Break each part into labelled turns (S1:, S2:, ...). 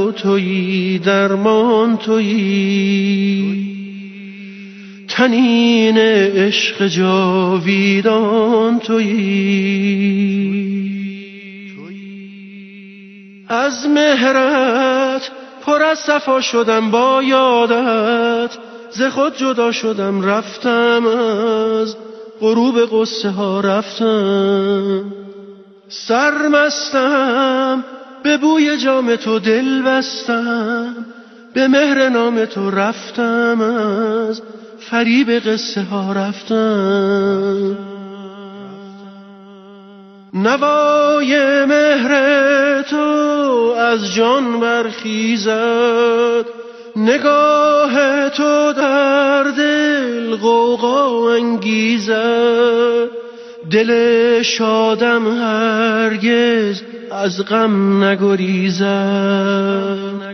S1: و تویی، درمان تویی، تنین عشق جاویدان تویی. از مهرت پر از صفا شدم با یادت، ز خود جدا شدم رفتم، از غروب قصه ها رفتم. سرمستم به بوی جام تو دل بستم، به مهر نام تو رفتم، از فریب قصه ها رفتم. نوای مهر تو از جان برخیزد، نگاه تو در دل غوغا انگیزد. دل شادم هرگز از غم نگریزد.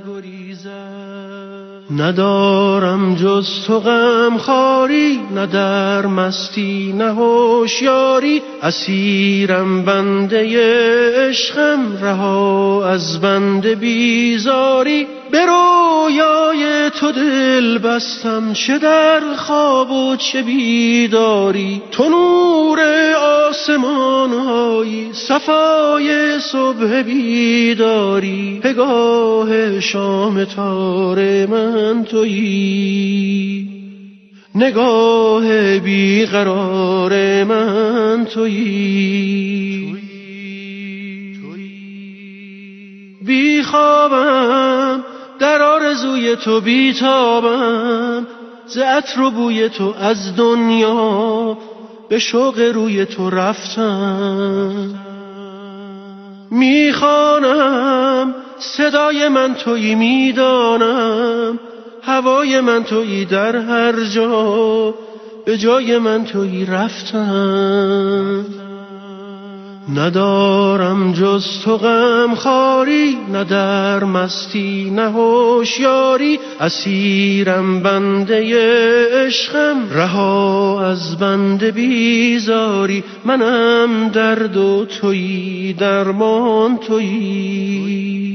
S1: ندارم جز تو غم خاری، نه در مستی نه هوشیاری. اسیرم بنده عشقم، رها از بنده بیزاری. به رویای تو دل بستم، چه در خواب و چه بیداری. تو نور آسمان هایی، صفای صبح بیداری. پگاه شام تار من تویی، نگاه بیقرار من تویی. بی خوابم در آرزوی تو، بیتابم ز عطر و بوی تو. از دنیا به شوق روی تو رفتم. میخوانم صدای من تویی، میدانم هوای من تویی. در هر جا به جای من تویی رفتم. ندارم جز تو غم خاری، نه در مستی نه هوشیاری. اسیرم بنده عشقم، رها از بنده بیزاری. منم درد و تویی، درمان تویی،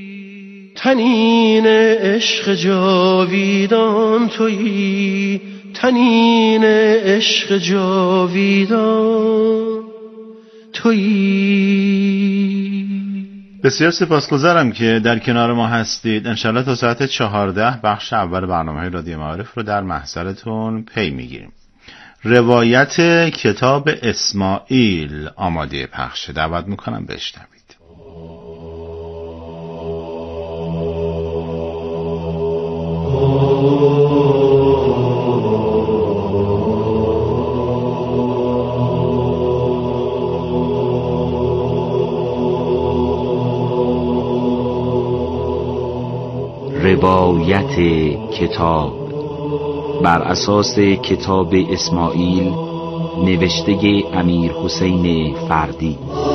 S1: تنین عشق جاویدان تویی، تنین عشق جاویدان تویی.
S2: بسیار سپاسگزارم که در کنار ما هستید. انشالله تا ساعت 14 بخش اول برنامه رادیو معارف رو در محضرتون پی میگیریم. روایت کتاب اسماعیل آماده پخشه. دعوت میکنم بشنوید.
S3: روایت کتاب بر اساس کتاب اسماعیل نوشته امیر حسین فردی.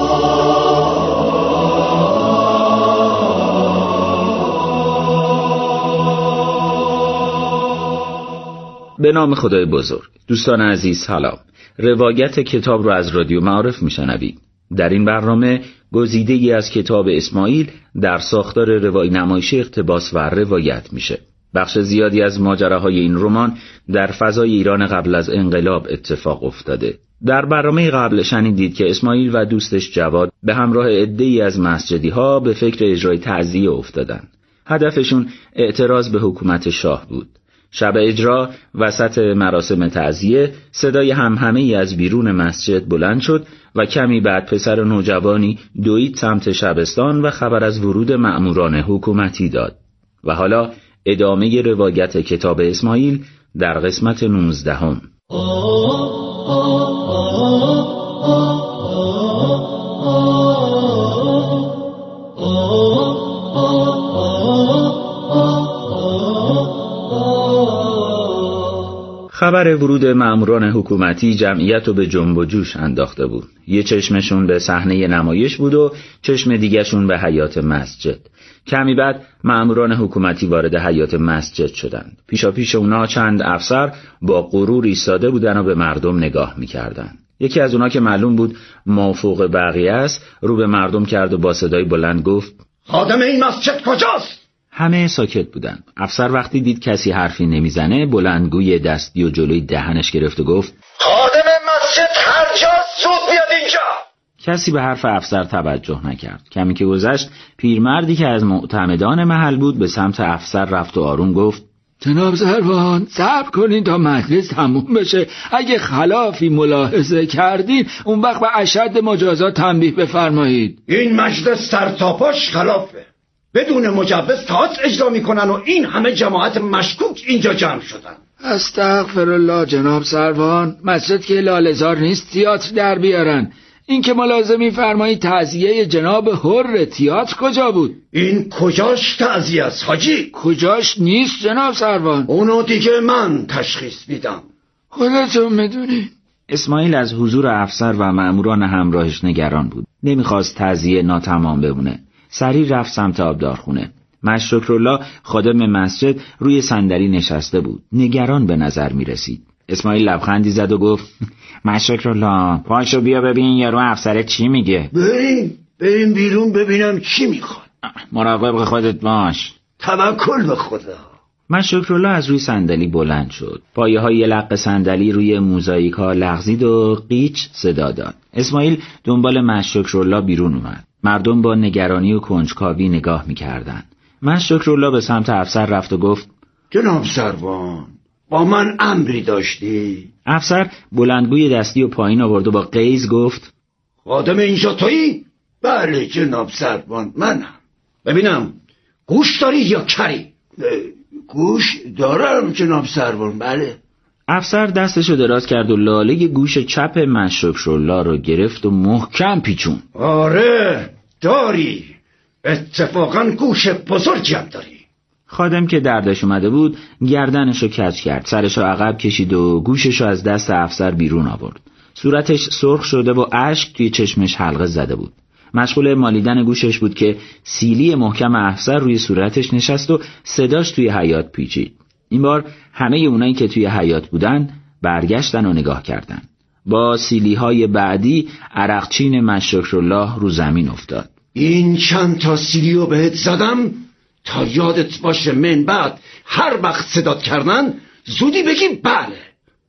S3: به نام خدای بزرگ. دوستان عزیز سلام. روایت کتاب رو از رادیو معارف میشنوید. در این برنامه گزیده‌ای از کتاب اسماعیل در ساختار روایی نمایشی اقتباس و روایت میشه. بخش زیادی از ماجراهای این رمان در فضای ایران قبل از انقلاب اتفاق افتاده. در برنامه قبل شنیدید که اسماعیل و دوستش جواد به همراه عده‌ای از مسجدی‌ها به فکر اجرای تعزیه افتادن. هدفشون اعتراض به حکومت شاه بود. شب اجرا وسط مراسم تعزیه صدای همهمه‌ای از بیرون مسجد بلند شد و کمی بعد پسر نوجوانی دوید سمت شبستان و خبر از ورود مأموران حکومتی داد. و حالا ادامه روایت کتاب اسماعیل در قسمت 19. خبر ورود مأموران حکومتی جمعیت رو به جنب و جوش انداخته بود. یه چشمشون به صحنه نمایش بود و چشم دیگه‌شون به حیاط مسجد. کمی بعد مأموران حکومتی وارد حیاط مسجد شدند. پیشاپیش اونا چند افسر با غرور ایستاده بودن و به مردم نگاه می‌کردن. یکی از اونا که معلوم بود مافوق بقیه است، رو به مردم کرد و با صدای بلند گفت:
S4: خادم این مسجد کجاست؟
S3: همه ساکت بودن. افسر وقتی دید کسی حرفی نمیزنه بلندگوی دستی و جلوی دهنش گرفت و گفت
S4: خادم مسجد هر جاست زود بیاد اینجا.
S3: کسی به حرف افسر توجه نکرد. کمی که گذشت پیرمردی که از معتمدان محل بود به سمت افسر رفت و آروم گفت
S5: جناب سروان صبر کنین تا مجلس تموم بشه. اگه خلافی ملاحظه کردین اون وقت به اشد مجازات تنبیه بفرمایید.
S4: این مجلس سرتاپاش خلافه. بدون مجوز تئاتر اجرا میکنن و این همه جماعت مشکوک اینجا جمع شدن.
S5: استغفرالله جناب سروان، مسجد که لاله‌زار نیست تئاتر در بیارن. این که ملازم می‌فرمایید تعزیه جناب حر تئاتر کجا بود؟
S4: این کجاش تعزیه است حاجی؟
S5: کجاش نیست جناب سروان.
S4: اونو دیگه من تشخیص میدم.
S5: خودتون میدونی.
S3: اسماعیل از حضور افسر و مأموران همراهش نگران بود. نمیخواست تعزیه ناتمام بمونه. سریع رفت سمت آبدارخونه. مشرکرالله خادم مسجد روی صندلی نشسته بود. نگران به نظر میرسید. اسماعیل لبخندی زد و گفت مشرکرالله پاشو بیا ببین یارو افسر چی میگه.
S4: بریم بیرون ببینم چی میخواد.
S3: مراقب خودت باش.
S4: توکل به خدا.
S3: مشرکرالله از روی صندلی بلند شد. پایه های لق صندلی روی موزاییک ها لغزید و قیچ صدا داد. اسماعیل دنبال مشرکرالله بیرون اومد. مردم با نگرانی و کنجکاوی نگاه میکردند. مشرکرالله به سمت افسر رفت و گفت
S4: جناب سروان با من امری داشتی؟
S3: افسر بلندگوی دستی و پایین آورد و با غیظ گفت
S4: خادم اینجا تویی؟ بله جناب سروان منم. ببینم گوش داری یا کری؟ گوش دارم جناب سروان بله.
S3: افسر دستشو دراز کرد و لاله گوش چپ مشرکرالله رو گرفت و محکم پیچون.
S4: آره داری، اتفاقا گوش بزرگی هم داری.
S3: خادم که دردش اومده بود گردنشو کج کرد، سرشو عقب کشید و گوششو از دست افسر بیرون آورد. صورتش سرخ شده و اشک توی چشمش حلقه زده بود. مشغول مالیدن گوشش بود که سیلی محکم افسر روی صورتش نشست و صداش توی حیاط پیچید. این بار همه اونایی که توی حیاط بودن برگشتن و نگاه کردن. با سیلی‌های بعدی عرقچین مشرکرالله رو زمین افتاد.
S4: این چند تا سیلیو بهت زدم تا یادت باشه من بعد هر وقت صدات کردن زودی بگی بله.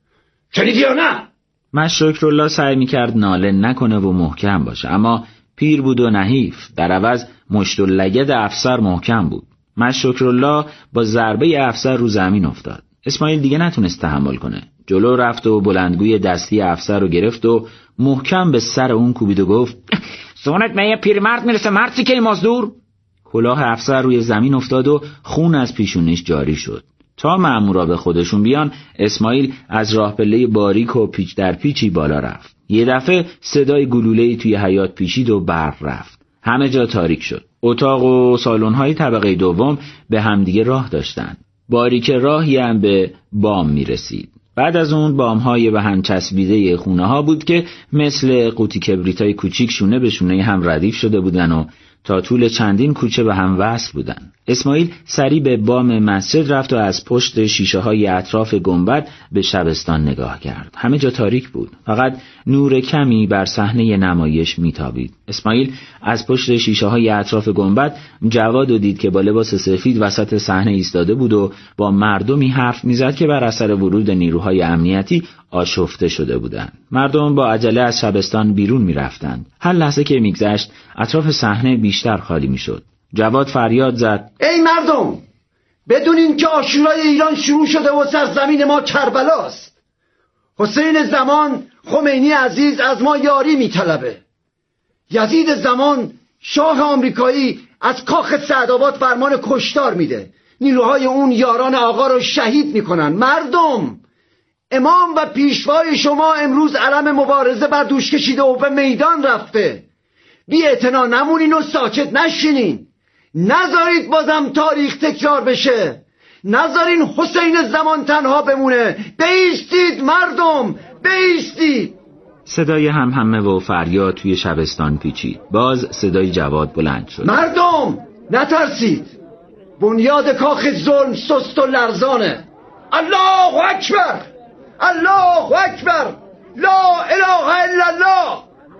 S4: شنیدی یا نه؟
S3: مشرکرالله سعی میکرد ناله نکنه و محکم باشه، اما پیر بود و نحیف. در عوض مشت و لگد افسر محکم بود. مشرکرالله با ضربه افسر رو زمین افتاد. اسماعیل دیگه نتونست تحمل کنه. جلو رفت و بلندگوی دستی افسر رو گرفت و محکم به سر اون کوبید و گفت سونت من یه پیرمرد میرسه مرسی که مزدور. کلاه افسر روی زمین افتاد و خون از پیشونیش جاری شد. تا مأمورا به خودشون بیان اسماعیل از راه پله باریک و پیچ در پیچی بالا رفت. یه دفعه صدای گلوله‌ای توی حیاط پیچید و برق رفت. همه جا تاریک شد. اتاق و سالن‌های طبقه دوم به همدیگه راه داشتن. باریک راهی هم به بام میرسید. بعد از اون بام‌های به هم چسبیده خونه‌ها بود که مثل قوطی کبریتای کوچیک شونه به شونه هم ردیف شده بودن و تا طول چندین کوچه به هم وصل بودن. اسماعیل سریع به بام مسجد رفت و از پشت شیشه‌های اطراف گنبد به شبستان نگاه کرد. همه جا تاریک بود. فقط نور کمی بر صحنه نمایش میتابید. اسماعیل از پشت شیشه‌های اطراف گنبد جواد رو دید که با لباس سفید وسط صحنه ایستاده بود و با مردمی حرف میزد که بر اثر ورود نیروهای امنیتی آشفته شده بودند. مردم با عجله از شبستان بیرون میرفتند. هر لحظه که میگذشت اطراف صحنه بیشتر خالی میشد. جواد فریاد زد
S4: ای مردم بدونین که عاشورای ایران شروع شده و سرزمین ما کربلاست. حسین زمان خمینی عزیز از ما یاری میطلبه. یزید زمان شاه آمریکایی از کاخ سعدآباد فرمان کشتار میده. نیروهای اون یاران آقا رو شهید میکنن. مردم امام و پیشوای شما امروز علم مبارزه بر دوش کشیده و به میدان رفته. بی اعتنا نمونین و ساکت نشینین. نذارید بازم تاریخ تکرار بشه. نذارین حسین زمان تنها بمونه. بایستید مردم بایستید.
S3: صدای همهمه و فریاد توی شبستان پیچید. باز صدای جواد بلند شد.
S4: مردم نترسید. بنیاد کاخ ظلم سست و لرزانه. الله اکبر الله اکبر لا اله الا الله.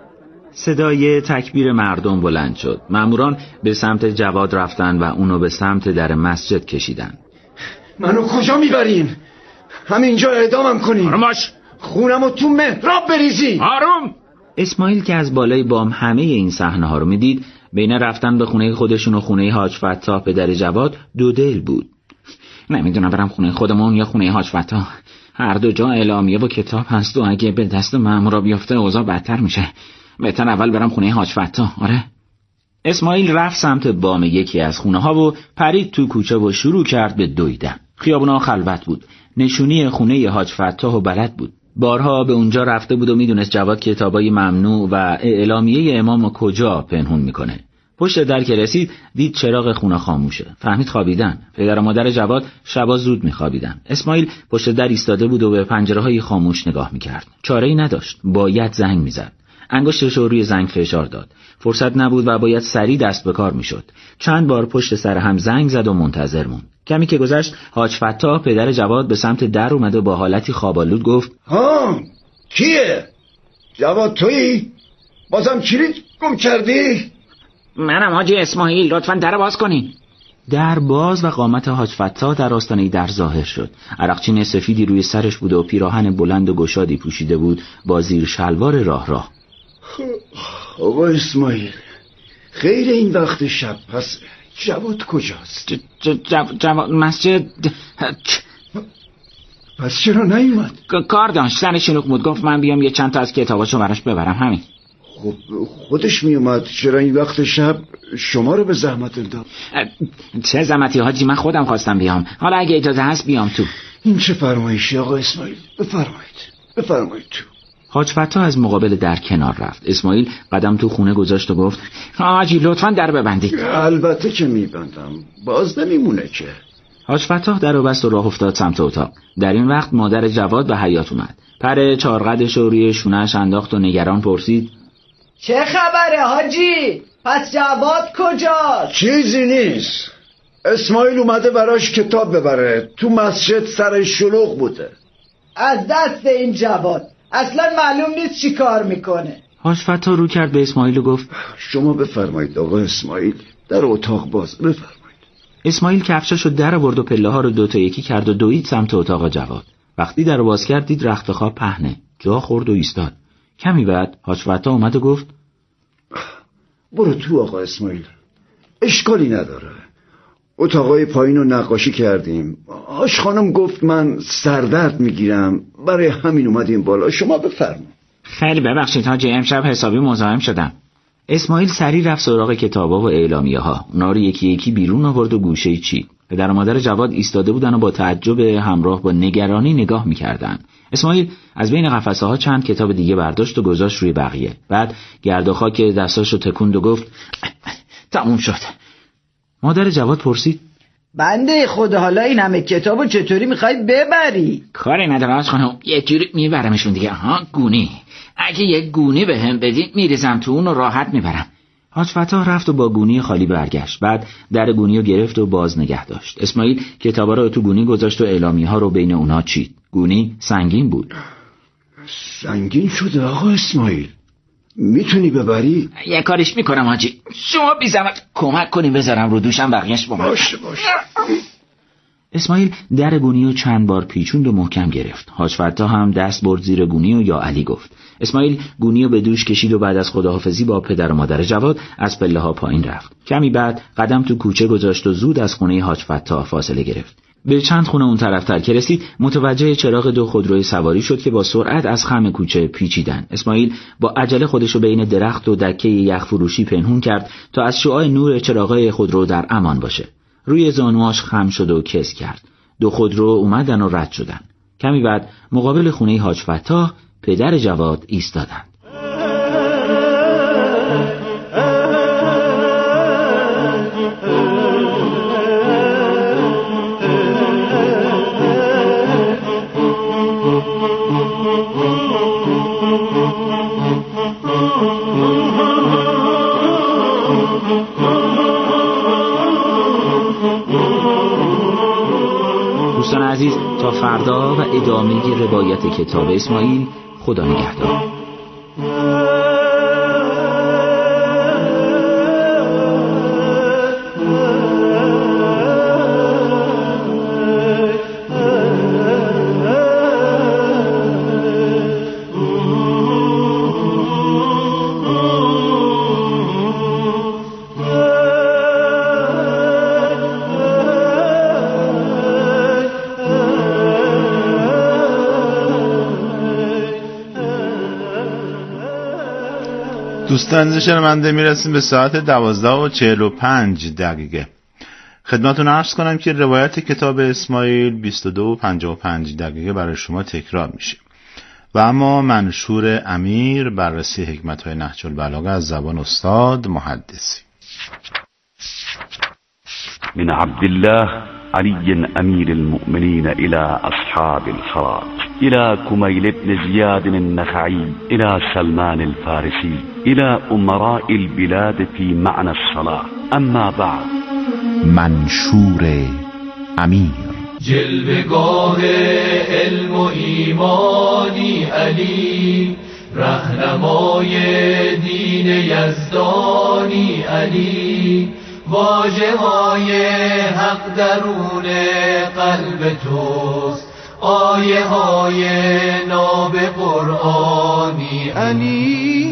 S3: صدای تکبیر مردم بلند شد. ماموران به سمت جواد رفتن و اونو به سمت در مسجد کشیدن.
S4: منو کجا میبرین؟ همینجا اعدامم کنین.
S5: آروم باش.
S4: خونمو تو محراب بریزین.
S5: آروم.
S3: اسماعیل که از بالای بام همه این صحنه ها رو میدید، بین رفتن به خونه خودشون و خونه حاج فتاح پدر جواد دو دل بود. نمیدونم برم خونه خودمون یا خونه حاج فتاح. هر دو جا اعلامیه و کتاب هست و اگه به دست مامورا بیفته اوضاع بدتر میشه. بهتر اول برم خونه حاج فتاح. آره. اسماعیل رفت سمت بام یکی از خونه ها و پرید تو کوچه و شروع کرد به دویدن. خیابونا خلوت بود. نشونی خونه حاج فتاح و بلد بود. بارها به اونجا رفته بود و میدونست جواد کتابای ممنوع و اعلامیه امام کجا پنهون میکنه. پشت در که رسید دید چراغ خونه خاموشه. فهمید خوابیدن. پدر و مادر جواد شبا زود میخوابیدن. اسماعیل پشت در ایستاده بود و به پنجره‌های خاموش نگاه میکرد. چاره‌ای نداشت. باید زنگ میزد. انگشتش رو روی زنگ فشار داد. فرصت نبود و باید سریع دست به کار میشد. چند بار پشت سر هم زنگ زد و منتظر موند. کمی که گذشت حاج فتاح پدر جواد به سمت در اومد و با حالتی خوابالود گفت:
S4: ها کیه؟ جواد تویی؟ بازم کلید گم کردی؟
S5: منم حاجی اسماعیل، لطفاً در باز کنین.
S3: در باز و قامت حاج فتاح در آستانه در ظاهر شد. عرقچین سفیدی روی سرش بود و پیراهن بلند و گشادی پوشیده بود با زیر شلوار راه.
S4: آقا اسماعیل، خیلی این وقت شب، پس جواد کجاست؟
S5: جواد مسجد.
S4: پس چرا نیومد؟
S5: کار داشت، سر شلوغ بود، گفت من بیام یه چند تا از کتاباشو براش ببرم. همین.
S4: خب خودش میومد، چرا این وقت شب شما رو به زحمت انداخت؟
S5: چه زحمتی حاجی، من خودم خواستم بیام. حالا اگه اجازه هست بیام تو.
S4: این چه فرمایشی آقا اسماعیل؟ بفرمایید تو.
S3: حاج فتاح از مقابل در کنار رفت. اسماعیل قدم تو خونه گذاشت و گفت:
S5: حاجی لطفاً در ببندید.
S4: البته که میبندم، باز نمیمونه که.
S3: حاج فتاح در رو بست و راه افتاد سمت اتاق. در این وقت مادر جواد به حیاط اومد. پر چارقدش رو روی شونه‌اش انداخت و نگران پرسید:
S6: چه خبره حاجی؟ پس جواد کجاست؟
S4: چیزی نیست. اسماعیل اومده براش کتاب ببره، تو مسجد سر شلوغ بوده.
S6: از دست این جواد اصلا معلوم نیست چی کار میکنه.
S3: حاج فتاح رو کرد به اسماعیل و گفت:
S4: شما بفرمایید آقا اسماعیل، در اتاق باز. بفرمایید.
S3: اسماعیل کفشاشو در آورد و پله ها رو دو تا یکی کرد و دوید سمت اتاق جواد. وقتی در رو باز کرد دید رخت خواب پهنه. جا خورد و ایستاد. کمی بعد حاج فتاح اومد و گفت:
S4: برو تو آقا اسماعیل، اشکالی نداره. اتاقای پایین رو نقاشی کردیم. آش خانم گفت من سردرد میگیرم، برای همین اومدیم بالا. شما بفرمایید.
S5: خیلی ببخشید حاجی، امشب حسابی مزاحم شدم.
S3: اسماعیل سریع رفت سراغ کتابا و اعلامیه ها. اونا رو یکی یکی بیرون آورد و گوشه‌ای چید. پدر و مادر جواد ایستاده بودن و با تعجب همراه با نگرانی نگاه می‌کردند. اسماعیل از بین قفسه ها چند کتاب دیگه برداشت و گذاشت روی بقیه. بعد گرد و خاک دستاشو تکوند و گفت:
S5: تموم شد.
S3: مادر جواد پرسید:
S6: بنده خدا، حالا این همه کتابو چطوری میخوای ببری؟
S5: کاری نداره آج خانم، یه جوری میبرمشون دیگه. گونی. اگه یک گونی بهم بدید میریزم تو اون و راحت میبرم.
S3: حاج فتاح رفت و با گونی خالی برگشت. بعد در گونی رو گرفت و باز نگه داشت. اسماعیل کتابا رو تو گونی گذاشت و اعلامیه ها رو بین اونا چید. گونی سنگین بود.
S4: سنگین شده آقا اسماعیل، میتونی ببری؟
S5: یه کارش میکنم حاجی، شما بی زحمت کمک کنیم بذارم رو دوشم، بقیه‌اش با من.
S4: باشه.
S3: اسماعیل در گونی رو چند بار پیچوند و محکم گرفت. حاج فتاح هم دست برد زیر گونی و یا علی گفت. اسماعیل گونی رو به دوش کشید و بعد از خداحافظی با پدر و مادر جواد از پله ها پایین رفت. کمی بعد قدم تو کوچه گذاشت و زود از خونه حاج فتاح فاصله گرفت. به چند خونه اون طرفتر که رسید متوجه چراغ دو خودروی سواری شد که با سرعت از خم کوچه پیچیدن. اسماعیل با عجله خودشو بین درخت و دکه یخ فروشی پنهون کرد تا از شعاع نور چراغای خودرو در امان باشه. روی زانواش خم شد و کس کرد. دو خودرو اومدن و رد شدن. کمی بعد مقابل خونه حاج فتاح پدر جواد ایستادن. دوستان عزیز، تا فردا و ادامه روایت کتاب اسماعیل، خدا نگهدار.
S2: دوستان شنونده میرسیم به ساعت 12:45. خدمتون عرض کنم که روایت کتاب اسماعیل 22:55 برای شما تکرار میشه و اما منشور امیر بررسی حکمت‌های نهج البلاغه از زبان استاد محدثی.
S7: من عبد الله علي أمير المؤمنين إلى أصحاب الفرات، إلى كميل بن زياد النخعي، إلى سلمان الفارسي، إلى أمراء البلاد في معنى الصلاة. أما بعد.
S8: منشور امیر.
S9: جلوه‌گاه علم و ایمانی علی، رهنمای دین یزدانی علی، واژه‌های حق درون قلب توست، آیه‌های ناب قرآنی علی.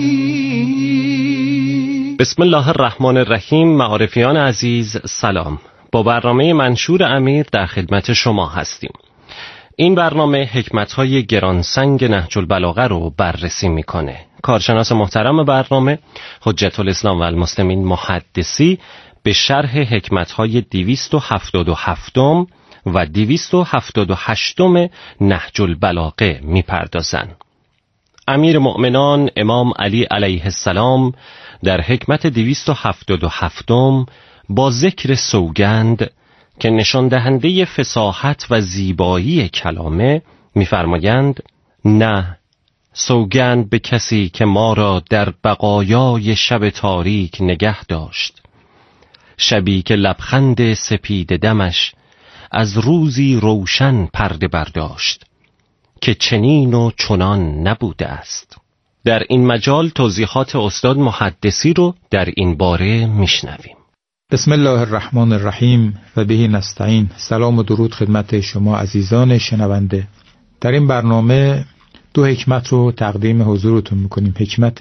S10: بسم الله الرحمن الرحیم. معارفیان عزیز سلام. با برنامه منشور امیر در خدمت شما هستیم. این برنامه حکمت‌های گرانسنگ نهج البلاغه رو بررسی میکنه. کارشناس محترم برنامه حجت الاسلام و المسلمین محدثی به شرح حکمت‌های 277 و 278 نهج البلاغه میپردازند. امیر مؤمنان امام علی علیه السلام در حکمت 277 با ذکر سوگند که نشان دهنده فصاحت و زیبایی کلامه می‌فرمایند: نه، سوگند به کسی که ما را در بقایای شب تاریک نگه داشت، شبی که لبخند سپید دمش از روزی روشن پرده برداشت که چنین و چنان نبوده است. در این مجال توضیحات استاد محدثی رو در این باره میشنویم.
S11: بسم الله الرحمن الرحیم و به نستعین. سلام و درود خدمت شما عزیزان شنونده. در این برنامه دو حکمت رو تقدیم حضورتون میکنیم. حکمت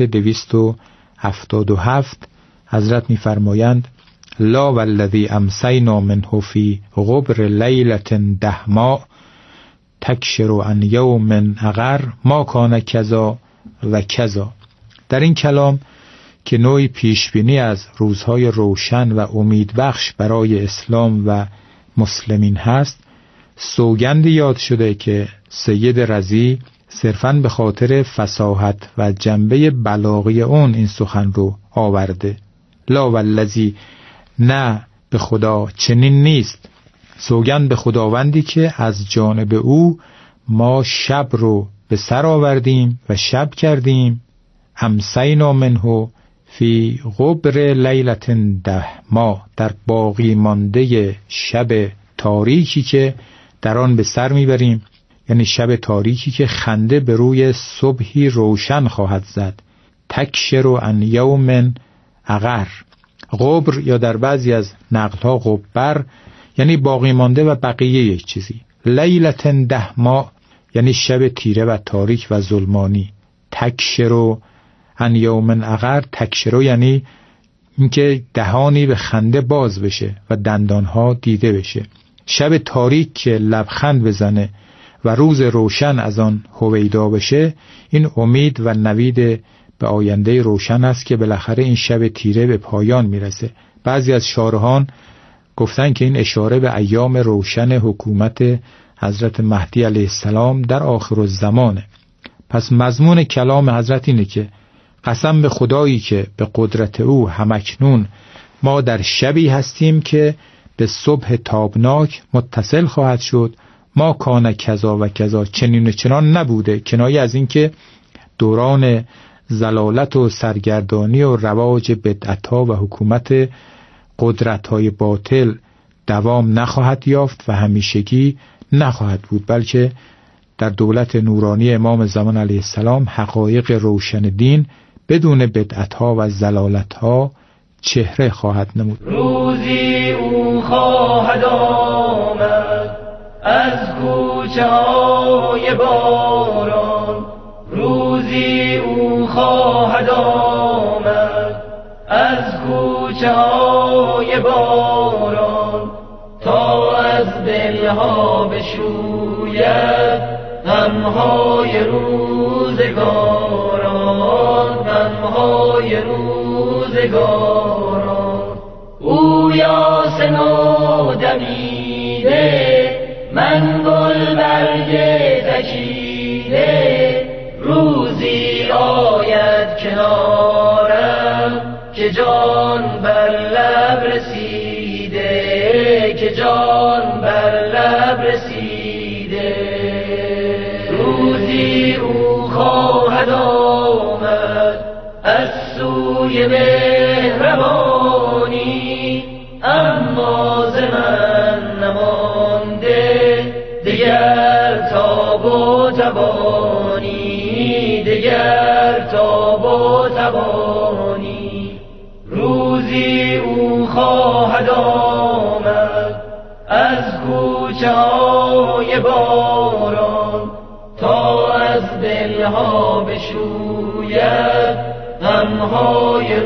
S11: 277 حضرت میفرمایند: لا والذی امسینا منه فی غبر لیلة دهما تکشر عن یوم اغر ما کان کذا و کذا. در این کلام که نوعی پیشبینی از روزهای روشن و امیدبخش برای اسلام و مسلمین هست، سوگندی یاد شده که سید رضی صرفاً به خاطر فصاحت و جنبه بلاغی اون این سخن رو آورده. لا والذی، نه به خدا چنین نیست. سوگند به خداوندی که از جانب او ما شب رو به سر آوردیم و شب کردیم. امسینا منه فی غبر لیلة دهما، در باقی مانده شب تاریکی که در آن به سر میبریم، یعنی شب تاریکی که خنده به روی صبحی روشن خواهد زد. تکشر عن یوم اغر. غبر یا در بعضی از نقل‌ها غبر یعنی باقی مانده و بقیه یک چیزی. لیلة دهما یعنی شب تیره و تاریک و ظلمانی. تکشر عن یوم اغر، تکشر یعنی اینکه دهانی به خنده باز بشه و دندانها دیده بشه. شب تاریک که لبخند بزنه و روز روشن از آن هویدا بشه، این امید و نوید به آینده روشن است که بالاخره این شب تیره به پایان میرسه. بعضی از شارحان گفتن که این اشاره به ایام روشن حکومت حضرت مهدی علیه السلام در آخر الزمانه. پس مضمون کلام حضرت اینه که قسم به خدایی که به قدرت او همکنون ما در شبی هستیم که به صبح تابناک متصل خواهد شد. ما کان کذا و کذا، چنین و چنان نبوده، کنایه از این که دوران ضلالت و سرگردانی و رواج بدعت‌ها و حکومت قدرت‌های باطل دوام نخواهد یافت و همیشگی نخواهد بود، بلکه در دولت نورانی امام زمان علیه السلام حقایق روشن دین بدون بدعت‌ها و ضلالت‌ها چهره خواهد نمود.
S9: روزی او خواهد آمد از کوچه های باران، روزی او خواهد آمد از کوچه های باران، تا از دلها غمهای روزگاران، غمهای غمهای روزگاران. او یاسین و دمیده، من گل برگ تکیده، روزی آید کنارم که جان بر لب رسیده، که جان بر لب رسیده. روزی او خواهد آمد از سوی مهربانی، اما ز من نمانده دگر تاب و توانی، دگر تاب و توانی. روزی او خواهد آمد از کوچه های باران، تا از دلها بشوید غمهای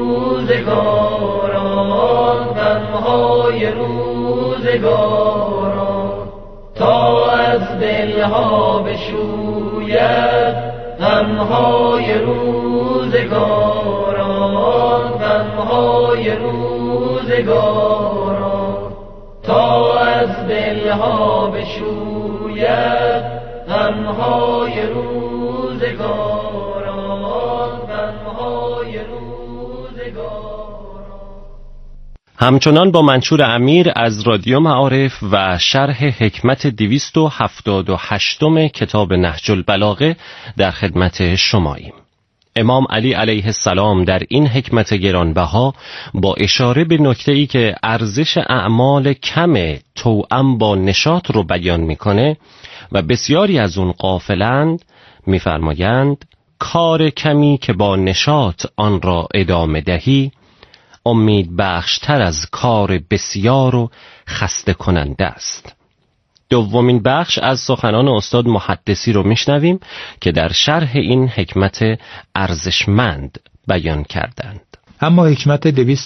S9: روزگاران، غمهای روزگاران. تا از دلها بشوید غمهای روزگاران، غمهای روزگاران. تا از دلها بشوید غمهای روزگاران، غمهای روزگاران.
S10: همچنان با منشور امیر از رادیو معارف و شرح حکمت 278 کتاب نهج البلاغه در خدمت شماییم. امام علی علیه السلام در این حکمت گرانبها با اشاره به نکته‌ای که ارزش اعمال کم توأم با نشاط رو بیان میکنه و بسیاری از اون غافلند، میفرمایند کار کمی که با نشاط آن را ادامه دهی امید بخشتر از کار بسیار و خسته کننده است. دومین بخش از سخنان استاد محدثی رو میشنویم که در شرح این حکمت ارزشمند بیان کردند.
S11: اما حکمت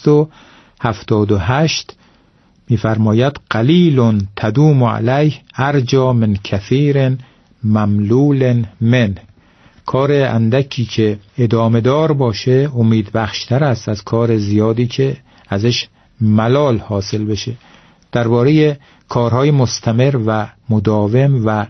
S11: 278 می‌فرماید قلیل تدوم علیه ارجا من کثیر مملول من. کار اندکی که ادامه دار باشه امید بخشتر است از کار زیادی که ازش ملال حاصل بشه. درباره کارهای مستمر و مداوم و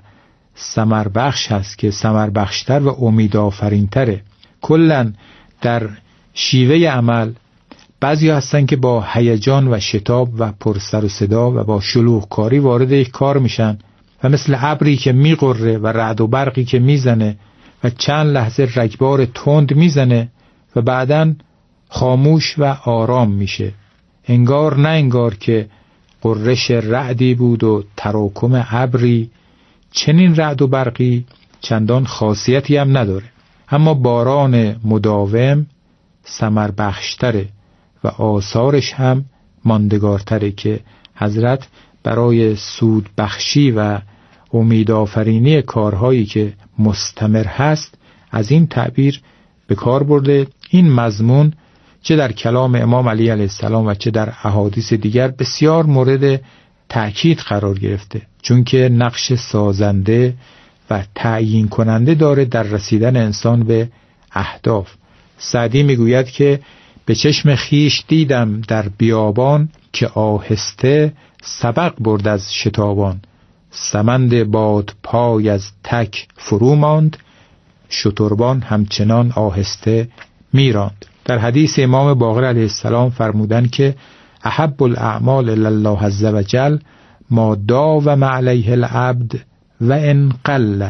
S11: ثمر بخش هست که ثمر بخشتر و امیدآفرین‌تره. کلاً در شیوه عمل بعضی هستن که با هیجان و شتاب و پرسر و صدا و با شلوغکاری وارد یک کار میشن و مثل ابری که میغره و رعد و برقی که میزنه و چند لحظه رگبار تند میزنه و بعداً خاموش و آرام میشه. انگار نه انگار که قررش رعدی بود و تراکم ابری. چنین رعد و برقی چندان خاصیتی هم نداره، اما باران مداوم ثمر بخشتره و آثارش هم ماندگارتره که حضرت برای سود بخشی و امید آفرینی کارهایی که مستمر هست از این تعبیر به کار برده. این مضمون چه در کلام امام علی علیه السلام و چه در احادیث دیگر بسیار مورد تأکید قرار گرفته، چون که نقش سازنده و تعیین کننده داره در رسیدن انسان به اهداف. سعدی میگوید که به چشم خیش دیدم در بیابان، که آهسته سبق برد از شتابان. سمند باد پای از تک فرو ماند، شتربان همچنان آهسته میراند. در حدیث امام باقر علیه السلام فرمودند که احب الاعمال الی الله عز وجل ما داوم علیه العبد و ان قل.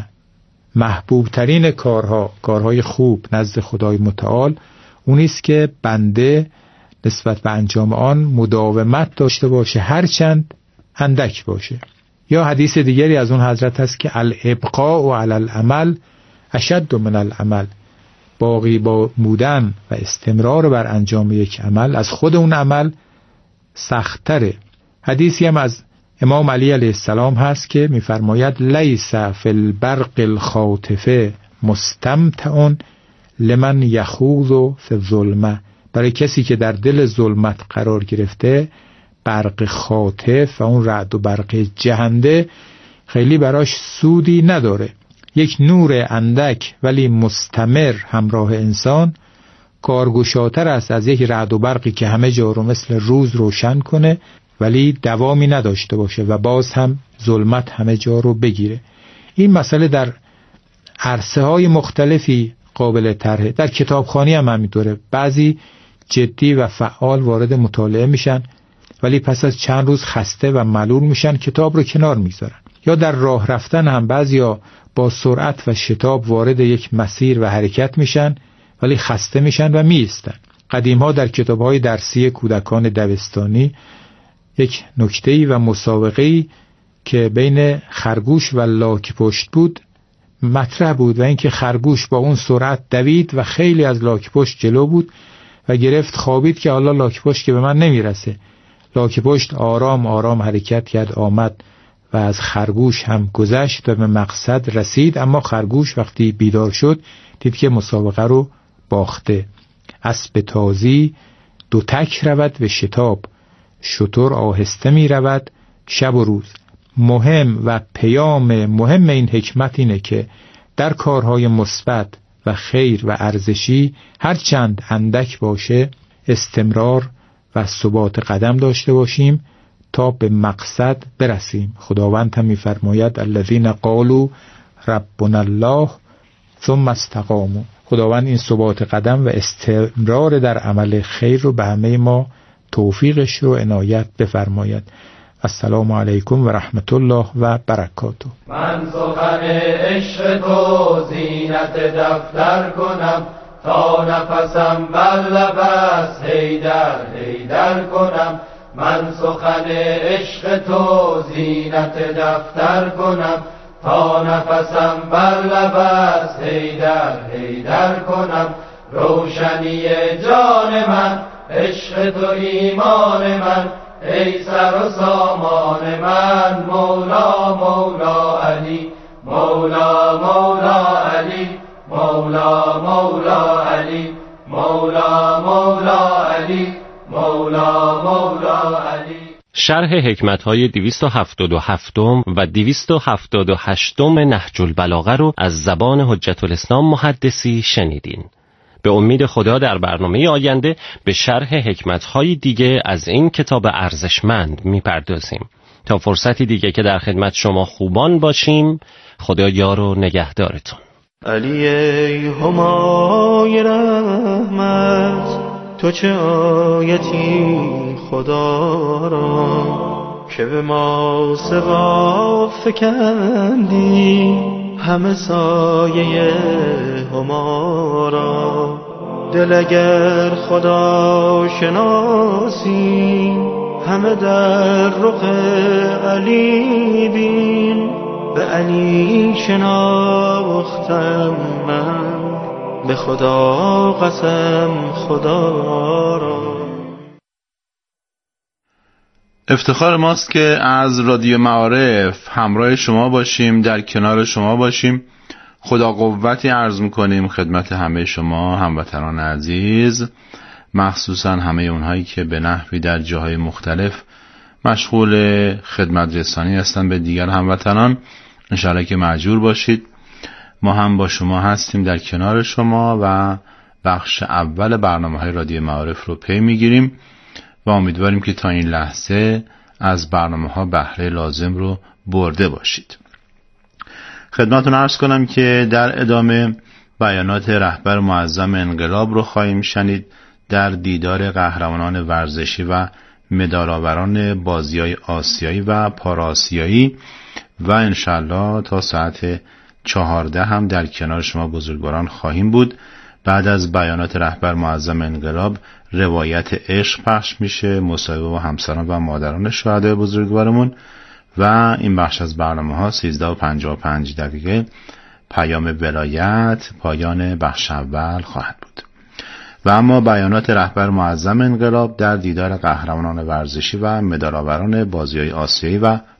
S11: محبوب ترین کارهای خوب نزد خدای متعال اونی است که بنده نسبت به انجام آن مداومت داشته باشه، هرچند اندک باشه. یا حدیث دیگری از اون حضرت هست که الابقاء علی العمل اشد من العمل. باقی با بودن و استمرار بر انجام یک عمل از خود اون عمل سخت‌تره. حدیثی هم از امام علی علیه السلام هست که می‌فرماید لیس فی البرق الخاطفه مستمتع لمن یخوض فی الظلمه. برای کسی که در دل ظلمت قرار گرفته، برق خاطف و اون رعد و برق جهنده خیلی براش سودی نداره. یک نور اندک ولی مستمر همراه انسان کارگشاتر است از یک رعد و برقی که همه جا رو مثل روز روشن کنه ولی دوامی نداشته باشه و باز هم ظلمت همه جا رو بگیره. این مسئله در عرصه های مختلفی قابل طرحه. در کتابخوانی هم همینطوره. بعضی جدی و فعال وارد مطالعه میشن ولی پس از چند روز خسته و ملول میشن، کتاب رو کنار میذارن. یا در راه رفتن هم بعضیا با سرعت و شتاب وارد یک مسیر و حرکت میشن ولی خسته میشن و میایستن. قدیم‌ها در کتاب‌های درسی کودکان دبستانی یک نکته‌ای و مسابقه‌ای که بین خرگوش و لاک پشت بود مطرح بود و اینکه خرگوش با اون سرعت دوید و خیلی از لاک پشت جلو بود و گرفت خوابید که حالا لاک پشت که به من نمیرسه. لاک پشت آرام آرام حرکت کرد، آمد و از خرگوش هم گذشت و به مقصد رسید. اما خرگوش وقتی بیدار شد دید که مسابقه رو باخته. اسب تازی دو تک رود به شتاب، شتر آهسته می رود شب و روز. مهم و پیام مهم این حکمت اینه که در کارهای مثبت و خیر و ارزشی هر چند اندک باشه استمرار و ثبات قدم داشته باشیم تا به مقصد برسیم. خداوند هم می‌فرماید الذین قالوا ربنا الله ثم استقاموا. خداوند این ثبات قدم و استمرار در عمل خیر رو به همه ما توفیقش رو عنایت بفرماید. السلام علیکم و رحمت الله و برکاته.
S9: من سخن عشق تو زینت دفتر کنم، تا نفسم بر لب است حیدر حیدر کنم. من سخن عشق تو زینت دفتر کنم، تا نفسم بر لب است حیدر حیدر کنم. روشنی جان من عشق تو ایمان من، ای سر و سامان من مولا مولا علی مولا مولا علی مولا مولا علی مولا مولا علی مولا مولا علی.
S10: شرح حکمت‌های 277 و 278 نهج البلاغه رو از زبان حجت الاسلام محدثی شنیدین. به امید خدا در برنامه آینده به شرح حکمت‌های دیگه از این کتاب ارزشمند می‌پردازیم. تا فرصتی دیگه که در خدمت شما خوبان باشیم، خدا یار و نگهدارتون.
S1: علی ای همای رحمت، تو چه آیتی خدا را که به ما سوا فکندی، همه سایه هما را. دل اگر خدا شناسی، همه در رخ علی بین. به علی شناختم من، به خدا قسم خدا را.
S2: افتخار ماست که از رادیو معارف همراه شما باشیم، در کنار شما باشیم. خدا قوتی عرض میکنیم خدمت همه شما هموطنان عزیز، مخصوصا همه اونهایی که به نحوی در جاهای مختلف مشغول خدمت رسانی هستن به دیگر هموطنان. انشاءالله که مأجور باشید. ما هم با شما هستیم، در کنار شما و بخش اول برنامه‌های رادیو معارف رو پی میگیریم و امیدواریم که تا این لحظه از برنامه‌ها بهره لازم رو برده باشید. خدمتتون عرض کنم که در ادامه بیانات رهبر معظم انقلاب رو خواهیم شنید در دیدار قهرمانان ورزشی و مدال‌آوران بازی‌های آسیایی و پاراسیایی و انشالله تا ساعت 14 هم در کنار شما بزرگواران خواهیم بود. بعد از بیانات رهبر معظم انقلاب روایت عشق پخش میشه، مصاحبه با همسران و مادران شهدای بزرگوارمون و این بخش از برنامه ها 13:55 دقیقه پیام ولایت پایان بخش اول خواهد بود. و اما بیانات رهبر معظم انقلاب در دیدار قهرمانان ورزشی و مدال‌آوران بازی‌های آسیایی و